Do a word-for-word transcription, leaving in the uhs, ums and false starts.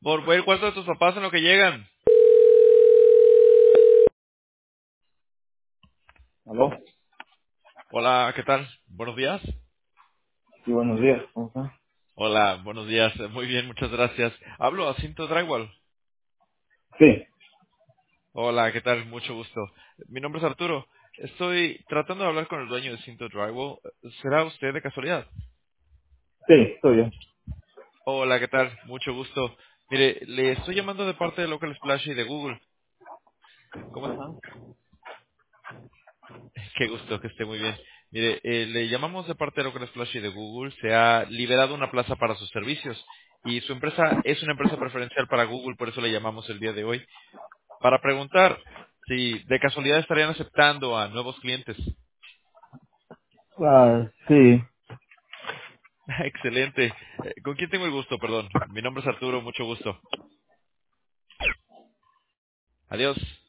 Por ver cuánto de tus papás en lo que llegan. ¿Aló? Hola, ¿qué tal? Buenos días. Sí, buenos días. ¿Cómo está? Hola, buenos días. Muy bien, muchas gracias. Hablo a Cinto Drywall. Sí, Hola, ¿qué tal? Mucho gusto. Mi nombre es Arturo. Estoy tratando de hablar con el dueño de Cinto Drywall. ¿Será usted de casualidad? sí, estoy bien. Hola, ¿qué tal? Mucho gusto. Mire, le estoy llamando de parte de Local Splash y de Google. ¿Cómo están? Qué gusto, que esté muy bien. Mire, eh, le llamamos de parte de Local Splash y de Google. Se ha liberado una plaza para sus servicios y su empresa es una empresa preferencial para Google, por eso le llamamos el día de hoy. Para preguntar si de casualidad estarían aceptando a nuevos clientes. Ah, sí. Excelente. Eh, ¿Con quién tengo el gusto? Perdón. Mi nombre es Arturo, mucho gusto. Adiós.